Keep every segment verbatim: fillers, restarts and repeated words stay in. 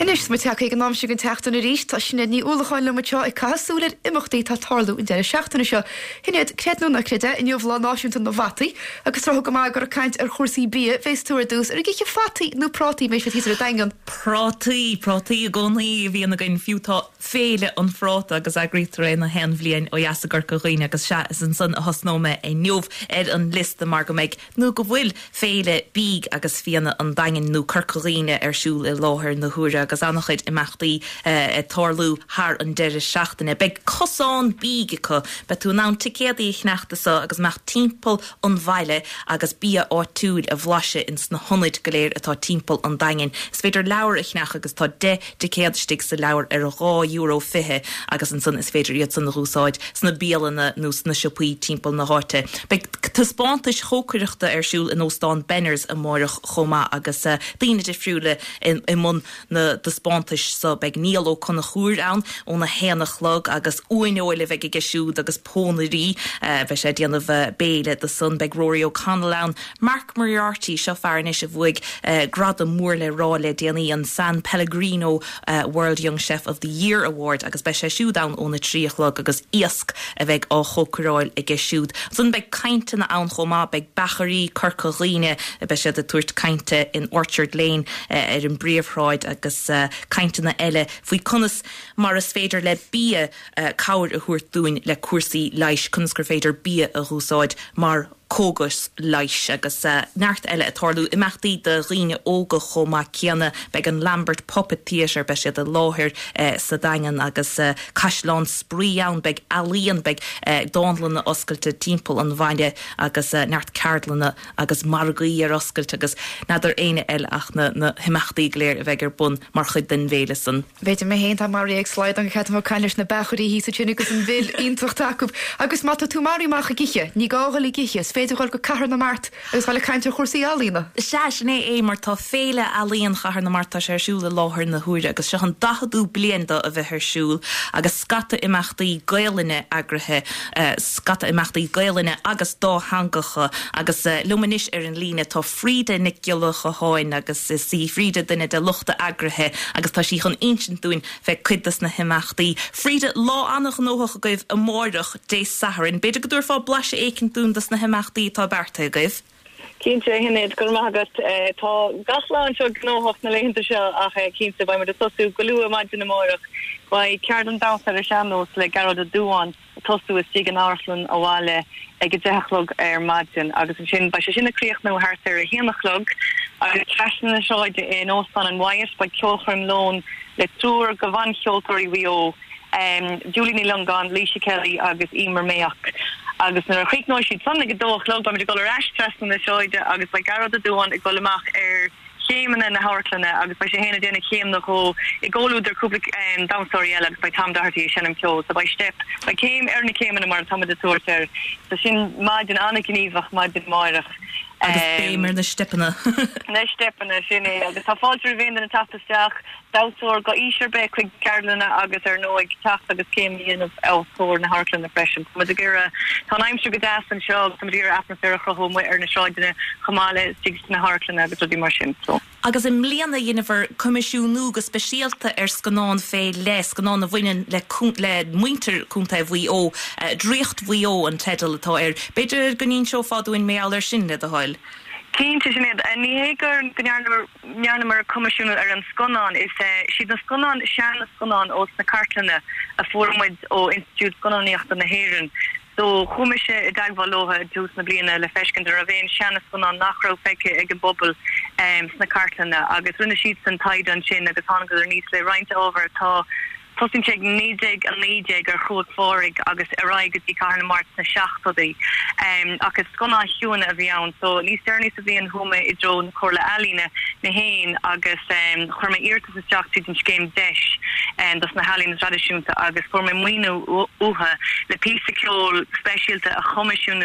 Inis me teach ag an námsú an teachtain a ríist tá sinna ní úlaáin le mateo i casúir imachtaí tá tarlú in deire seachtainna seo. Hinad creadú na creide in jobh lá náisiúnta na bhataí, agus troth go máid gur a caint ar chósaí bí fééis túair dús ar giche fataí nó prátaí mééis tíar a dagan. Prátaí, prátaí a gcónaí bhí an gin fiútá féle an fráta agus agritar na hen bblion ó jaasa gur go roioine agus se is an san a hasnóme é neomh ar an liste mar go méid nó go bhfuil féle bíg agus fianna an dagan nó curcoíine arsúil i láthair na thuúra agus annachid imachtaí uh, tarlú haar an deire seachtainna be cosán bíige be tú ná ticéadaí chneachta agus meach timppel an bhaile agus bí áúil a bhlaise in sna honid goléir atá timppel an dain. Is féidir leabhar a chneach agus tá de ticéadstig sa leabhar ar a rá euro fihe agus an san is féidir iad san na rúsáid sna bíalanna nó sna sipaí timppel na háte. Be tá spántais chócuriachta arsúil in óstán benners a mórach chomá agus uh, daine de friúle in, in mun na de spántais sa beg níl ó chuna chúr an ó na hénach lug agus uinóile bheith ige siúd agus pónarí uh, be sé déanamh uh, béle de sun beg Rory O'Connell Mark Moriarty seo fearne a bhuaig uh, grad a múrle rále déanaí an San Pellegrino uh, World Young Chef of the Year Award agus be sé siúd an ó na tríochlog agus iasc a bheith á chocuráil ige siúd. Sun beg cainte na an chomá beg bacharí curcoíine a be sé de tuairt cainte in Orchard Lane uh, ar an bríomhráid agus uh, caintena eile faoi conas mar is féidir le bí uh, cabhair a thuairt dúin le cuasaí leis conas gur féidir bí a dhúsáid mar cógus leis agus uh, neart eile a tarlú imachtaí de riine óga chomá ceanna beg an Lambert Puppet Theatre be sé de láthir uh, sa dagan agus uh, caiislán spríán beg alíon beg uh, dálan na oscailte timppel an bhaine agus uh, neart cardlanna agus margaí ar oscailte agus nadidir éine eile ach na, na himachtaí léir a bheith ar bun mar chud den bhéle san. Beidir mé héint a marí ag sláid an chat má caiiles na becharí hí sa tunigus an bhil intocht taú agus mata tú marí mácha giche ní gáhallí giche féidir go cahar na mart agus bhile cainte chósaí alína. Se né é mar tá féle alíon chahar na marta sé siúla láthir na thuúre agus se an dathadú blianta a bheith siúl agus scata imachtaí gailine agrathe uh, scata imachtaí gailine agus dá hangacha agus uh, lumanis ar an líne tá fríde nicgealacha háin agus uh, sí fríde duine de luchta agrathe agus tá sí chun ancient dúin bheith cuidas na himachtaí fríde lá annach nócha goibh a mórach dé saharin beidir go dúir fá blaise écinn dún das na himachtaí tá berta goibh. Cínte hinnéad gur mágat tá gasláin seo gnóhacht na léhananta seo ach cínte bhaid mar de tosú goú maidin na mórach ba ceart an dásar a seanós le garad a dúáin tosú is tí an árslan a bháile ag deachlog ar maidin agus sin ba sé sinna críoch nó haar ar a héanachlog agus treisna na seoide in óstan an waias ba ceolchrim lón le túr go bhain cheoltóirí bhío um, Julie Ní Lungan, Lísa Kelly agus Emer Mayock agus na chuig nó siad sanna go dóchlog ba me go ras treisna na seoide agus ba garad a dúáin ag go amach ar chéimena na háirlanna agus ba sé héna déna chéim nach có i ggóúidir cúpla um, damsóirí eile agus ba Tom Doherty sinnim ceol so ba step ba céim ar na céimena mar tam de tuairtear so sin maidin anna gníomhach maidin máireach agus béimar na stepanna na stepanna sinné agus tá fáiltir bhéin na tapasteach dáúir go ísir be chuig Carolina agus ar nó ag tacht agus céimíon átóir na háirlanna freisin mu a gur tá aimimsú go deas an seo sam dtíar atmosfér chum ar na seáideine chomáile stig na háirlanna agus dí mar sin so. Agus im mbliana dhéanamhar comisiúnú go speisialta ar scanán fé le scanán a bhainein le le muinter cúnta bhí ó dríocht bhí ó an tedal atá ar beidir gonín seo fáúin méall ar sin le a háil. Cínte sin a níhégur nearnamar comisiúnú ar an scanán is siad na scanán sean scanán os na cartlanna a formid ó Institút Scanáníochta na Héireann. So chumise i dagvalóha dús na bliana le fescin a bhéin seannas gon an nachrá feice ag an bobbal um, sna cartlanna agus rinne siad san taid an sin agus hána ar níos le roiinte over tá Tosin sé nédig a nédig ar chód fórig agus araigus í carna mart na seachtodaí um, agus scona hiúna a bhí ann so níos dearní sa bhíon thume i dro na chorla alína na héin agus um, chuirma irtas is teachtaí den scéim deis um, das na halína tradiisiúnta agus forma muoinú uha le písa ceol speisialta a chomisisiúnú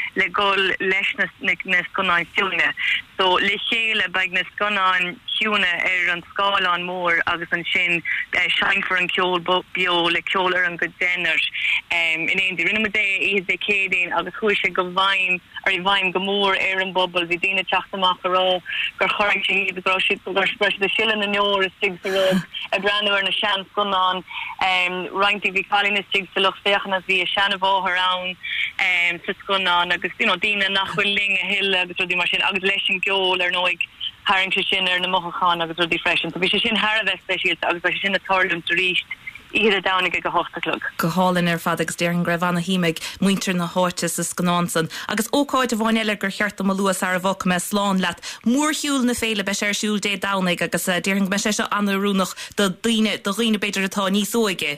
le gol leis na sconáin fiúne. So le chéile beag na sconáin fiúne ar an scáilán mór agus an sin sein for an ceol bio le ceol ar an go dénner. Um, in éon rinne dé is é cédéin agus chuir sé go bhaim ar i bhaim go mór ar an bobbal hí dtíine teachtamach ará gur choirn sé híad agrá si gur spres de silan an neor is stig sa rug a breanú ar na sean sconán um, reinti hí cálín is stig sa luch féchan as hí a sean bh arán um, sa sconán agus you know, díine nachfuil ling a hill agus rudí mar sin agus leis an geol ar nóig haring sé sin ar na mochachan agus rudí freisin. So bhí sé sin Harveh speisialt agus bhí sé sin a tarlum to ríist Ire dánig go hochtalug. Go hálinn ar fad agus dearing greibh anna híimeig muintir na háirtas is gnásan. Agus ócáid a bháin eile gur cheart am luas ar a bhach me sláán leat. Mór hiúil na féile be sé siúil dé dánig agus dearing me sé se anrúnach do daine do riine beidir atá níos óige.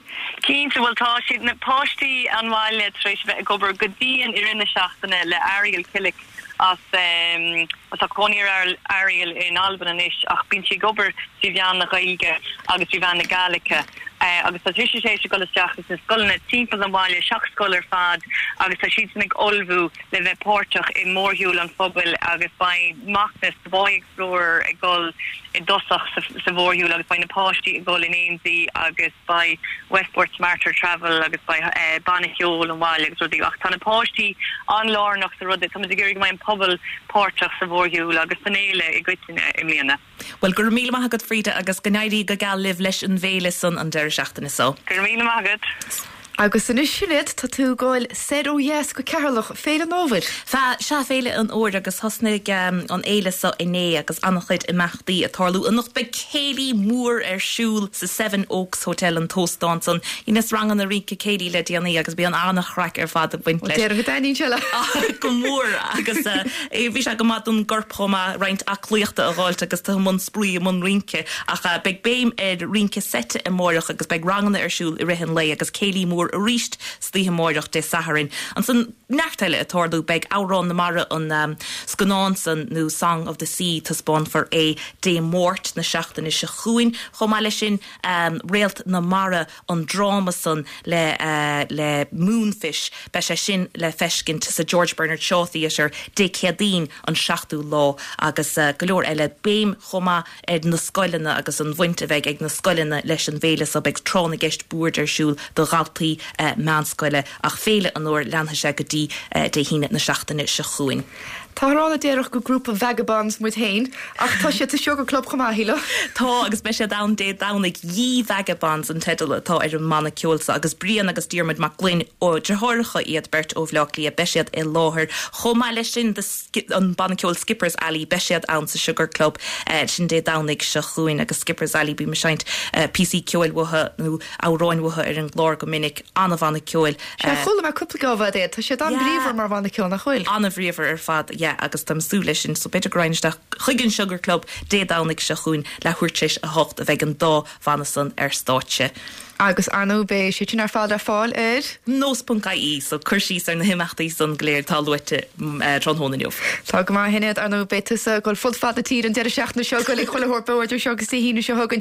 Cín sa bhfuil tá siad na páistí anmhaile tréis bheith gobar go dtíon ar ina seachtainna le airgeal cilik as um, as a conir Ariel in Alban an ish ach bin si gober si bhean na gailge agus si bhean na Gaelica uh, agus a trisha sé se golesteach is skolne timppel an bhaile seach skolar fad agus a siad nig olbú le bheith pórteach i mórhiúil an fphobal agus by Macnas the boy explorer a gol i dosach sa bhórhiúil agus by na páistí a gol in Ainsley agus by Westport Smarter Travel agus by uh, Bannahiol an bhaile agus rudí ach tá na páistí an lárnach sa rudí tá gurig mai pobl pórteach sa bhórhiúil agus fanéile i gcuitine i mbliana. Well, gur míle maithagad Frida agus gnáidí go gal liv leis an bhéile san an deir seachtainna só. Gur míle maithagad. Agus in isisiid tá tú gáil séú yes go cearlach féle nóver. Tá se féile an óir agus hosnig um, an éile sa iné agus annachchuid i meachtaí a tarlú an noch be céilí mór ar siúl sa Seven Oaks Hotel an Tóstáson. Ines rang an a rinca céilí le díanaí agus bí an annachreac ar fad a buint leis. Déir go daí seile. Go mór agus é bhí se go mat an gorpchoma reint aclíochta a gáilt agus tá mun sprúí mun rince ach beag béim ar rince sete i mórach agus beag ranganna ar siúl i rihan lei agus céilí mór a ríist slíthe mórach de Saharin. An san nachteile a tordú beag árán na mara an um, scanánsan nó Song of the Sea tá spán for é dé mórt na seachtain is se chuin chomá lei sin um, réalt na mara an drámasan le, uh, le Moonfish be sé sin le fescin sa George Bernard Shawthy is er dé ceadín an seachtú lá agus uh, golóir eile béim chomá ed na scoilena agus an bhainte bheith ag na scoilena leis an bhéile sa beag trána gist búir ar siúl do galtaí uh, meánscoile ach féle an óir leanthe sé go dtí uh, de híine na seachtainna se chuin. Tárána déireach go grúpa vagabonds muid hain ach tá sé tá seo go club chumá híle. Tá agus be sé da dé dánig dhí vagabonds an tedal tá ar an manna ceolsa agus brian agus Diarmid MacLean ó dethracha iad Bert ó bhleachlí a beisiad i láthir chomá lei sin an banna ceol Skippers Alley beisiad an sa Sugar Club uh, sin dé dánig se chuin agus Skippers Alley bí me seint uh, P C ceol watha nó áráin watha ar an glór go minic anna bhanna ceol. Se chola me cúpla gábh é tá sé an bríomhar mar bhanna ceol nach chuil. Anna bríomhar ar fad yeah, agus tam súla sin so beidir greinsteach chuigean Sugar Club dé dánig se chuin le chuirteis a hocht a bheith an dá bhanasan ar stáitse. Agus anó bé sé sin ar fád ar fáil ar? Nós.í so chuirsí ar na himachtaí san gléir tá luite tronhónaniuh. Tá go mar hinad anó bétas goil fud fad a tí an deir seach na seo goil chola hórpáir seo agus híú seo hagann